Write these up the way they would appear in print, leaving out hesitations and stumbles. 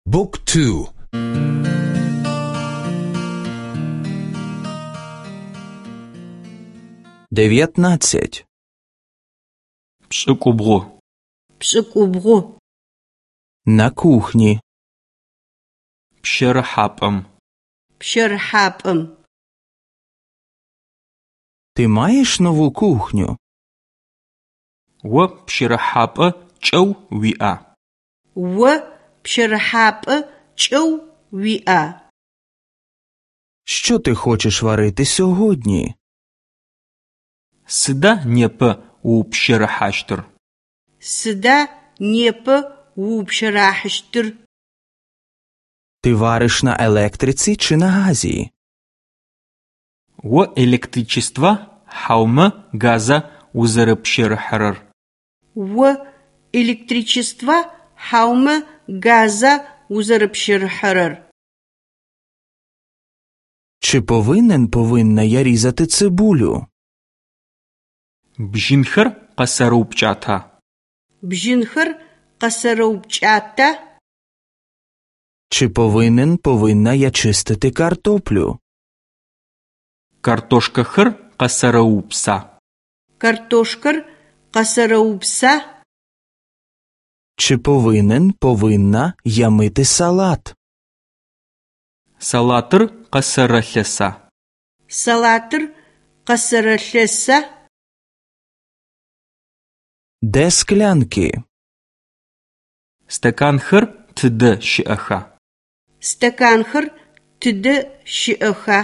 Book 2. 19. Пшӏыкӏубгъу. Пшӏыкӏубгъу. На кухні. Пщэрыхьапӏэм. Пщэрыхьапӏэм. Ти маєш нову кухню? О пщэрыхьапӏэ чӏэу уиӏа? О пщэрыхьапӏэ чӏэу уиӏа? Що ти хочеш варити сьогодні? Сыда непэ упщэрыхьащтыр? Сыда непэ упщэрыхьащтыр? Ти вариш на електриці чи на газі? О электричество хьаумэ газа узэрыпщэрыхьырэр? О электричество хьаумэ газа узэрыпщэрыхьырэр? Чи повинна я різати цибулю? Бжьынхэр къэсэрэупкӏата? Бжьынхэр къэсэрэупкӏата? Чи повинна я чистити картоплю? Картошкэхэр къэсэрэупса? Картошкэр къэсэрэупса? Чи повинна я мити салат? Салатыр къэсэрэлъэса? Салатыр къэсэрэлъэса? Де склянки? Стэканхэр тыдэ щыӏэха? Стаканхэр тыдэ щыӏэха?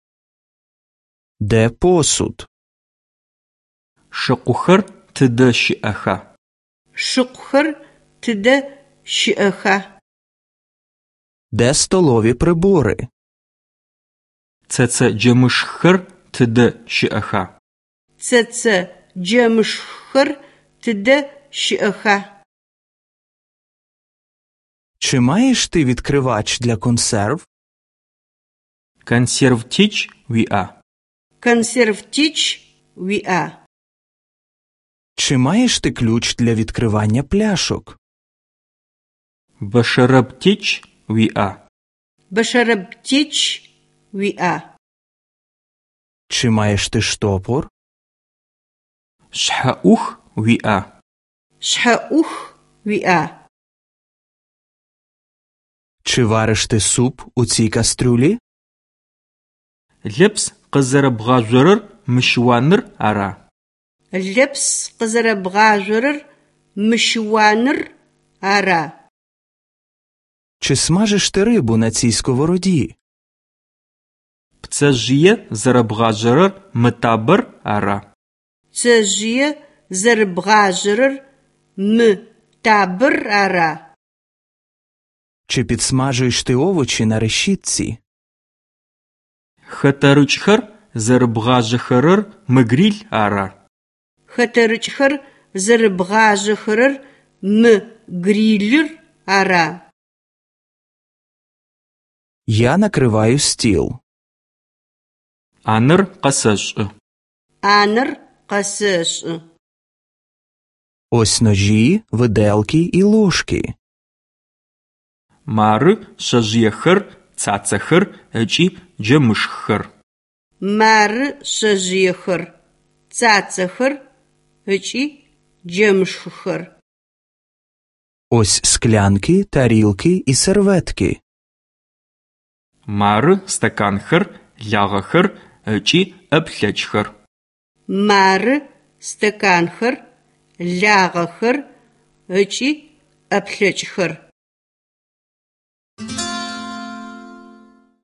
Де посуд? Шыкъухэр тыдэ щыӏэха? Шыкъухэр тыдэ щыӏэха? Де столові прибори? Цэцэ джэмышхэр тыдэ щыӏэха? Цэцэ джэмышхэр тыдэ щыӏэха? Чи маєш ти відкривач для консерв? Консервтич уиӏа? Консервтич уиӏа? Чи маєш ти ключ для відкривання пляшок? Бэшэрэптич уиӏа? Бэшэрэптич уиӏа? Чи маєш ти штопор? Шъхьэӏух уиӏа? Шъхьэӏух уиӏа? Чи вариш ти суп у цій кастрюлі? Лэпс къызэрэбгъажъорэр мыщыуаныр ара? Лэпс къызэрэбгъажъорэр мыщыуаныр ара? Чи смажиш ти рибу на цій сковороді? Пцэжъые зэрэбгъажъорэр мытабэр ара? Пцэжъые зэрыбгъажъорэр мытабыр ара? Чи підсмажуєш ти овочі на решітці? Хэтэрыкӏхэр зэрыбгъажъэхэрэр мы гриль ара? Хэтэрыкӏхэр зэрыбгъажъэхэрэр мы грилыр ара? Я накриваю стіл. Аныр къэсэшӏы. Аныр къэсэшӏы. Ось ножі, виделки і ложки. Мары шъэжъыехэр, цацэхэр ыкӏи джэмышххэр. Мары шъэжъыехэр, цацэхэр ыкӏи джэмышххэр. Ось склянки, тарілки і серветки. Мары стэканхэр, лагъэхэр ыкӏи ӏэплъэкӏхэр. Мары стэканхэр, лагъэхэр ыкӏи ӏэплъэкӏхэр.